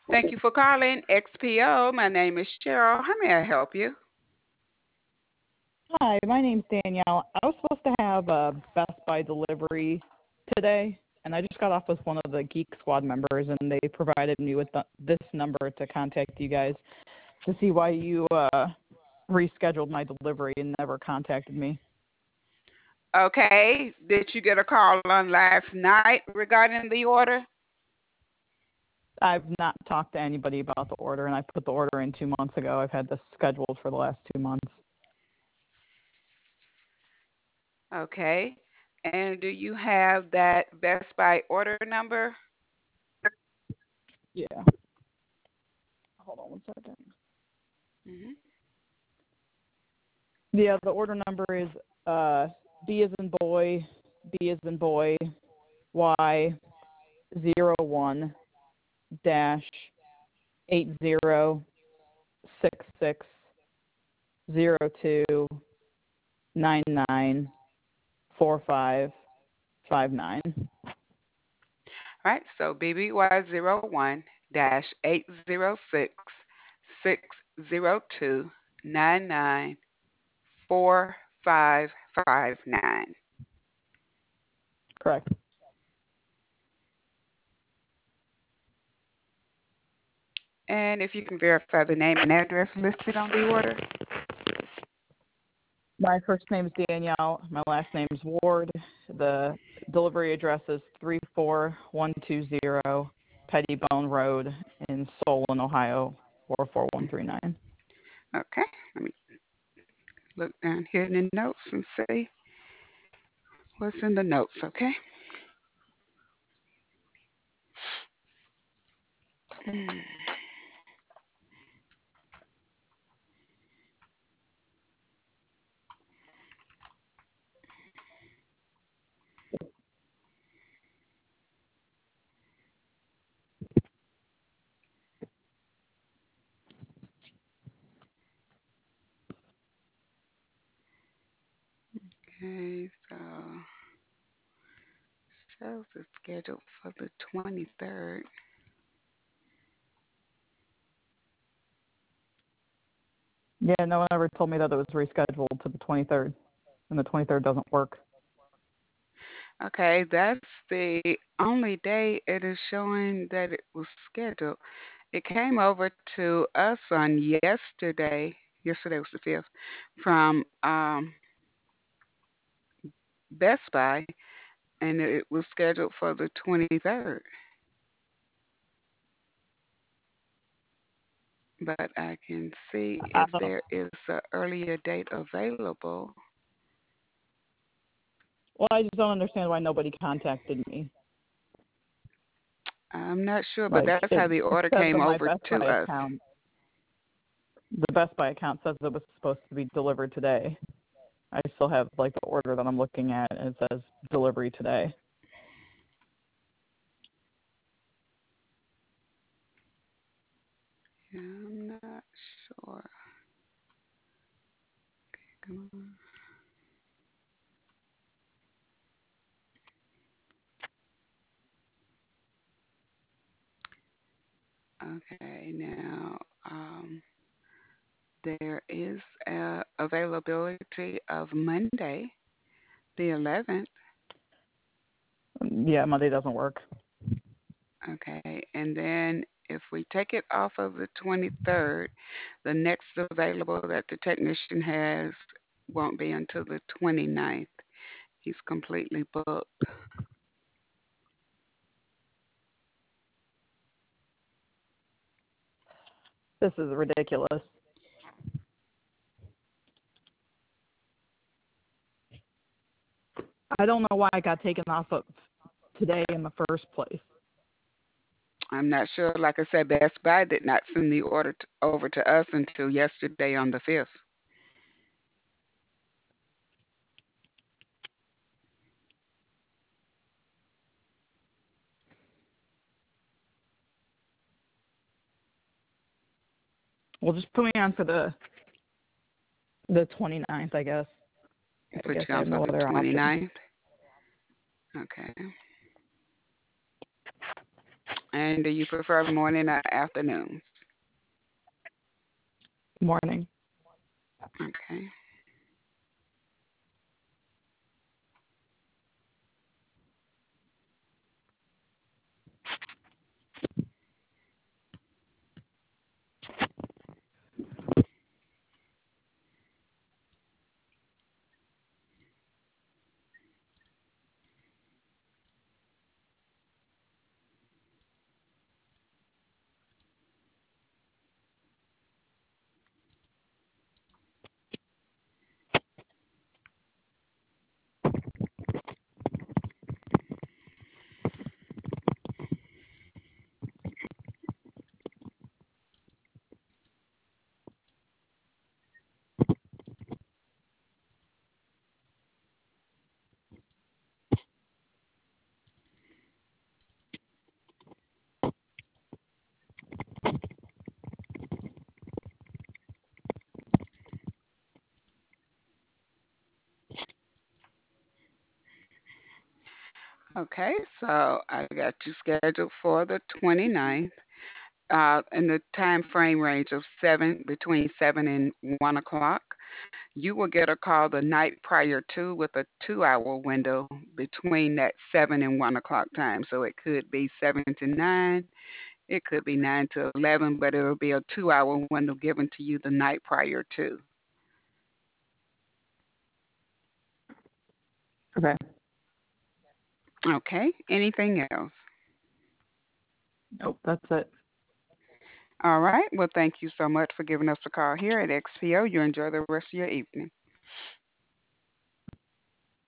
Thank you for calling XPO. My name is Cheryl. How may I help you? Hi, my name's Danielle. I was supposed to have a Best Buy delivery today, and I just got off with one of the Geek Squad members, and they provided me with this number to contact you guys to see why you rescheduled my delivery and never contacted me. Okay. Did you get a call on last night regarding the order? I've not talked to anybody about the order, and I put the order in 2 months ago. I've had this scheduled for the last 2 months. Okay. And do you have that Best Buy order number? Yeah. Hold on 1 second. Hmm. Yeah, the order number is B as in boy, B as in boy, Y 01-806602994559. All right. So BBY01-806-602-994559. Correct. And if you can verify the name and address listed on the order. My first name is Danielle. My last name is Ward. The delivery address is 34120 Pettibone Road in Solon, Ohio 44139. Okay. Let me look down here in the notes and see what's in the notes. Okay. Hmm. Okay. So shows is scheduled for the 23rd. Yeah, no one ever told me that it was rescheduled to the 23rd, and the 23rd doesn't work. Okay, that's the only day it is showing that it was scheduled. It came over to us on yesterday. Yesterday was the 5th from Best Buy, and it was scheduled for the 23rd. But I can see if Oh. there is an earlier date available. Well, I just don't understand why nobody contacted me. I'm not sure, but Like, that's how it the order says came on my over Best to Buy us. account, the Best Buy account says it was supposed to be delivered today. I still have, like, the order that I'm looking at, and it says delivery today. Yeah, I'm not sure. Come on. Okay, now there is availability of Monday, the 11th. Yeah, Monday doesn't work. Okay, and then if we take it off of the 23rd, the next available that the technician has won't be until the 29th. He's completely booked. This is ridiculous. I don't know why I got taken off of today in the first place. I'm not sure. Like I said, Best Buy did not send the order over to us until yesterday on the 5th. Well, just put me on for the 29th, I guess. I Put guess you I on have for no the other option. 29th. Okay. And do you prefer morning or afternoons? Morning. Okay. Okay, so I got you scheduled for the 29th, in the time frame range of between 7 and 1 o'clock. You will get a call the night prior to with a 2-hour window between that 7 and 1 o'clock time. So it could be 7 to 9, it could be 9 to 11, but it'll be a 2-hour window given to you the night prior to. Okay. Okay, anything else? Nope, that's it. All right, well, thank you so much for giving us a call here at XPO. You enjoy the rest of your evening.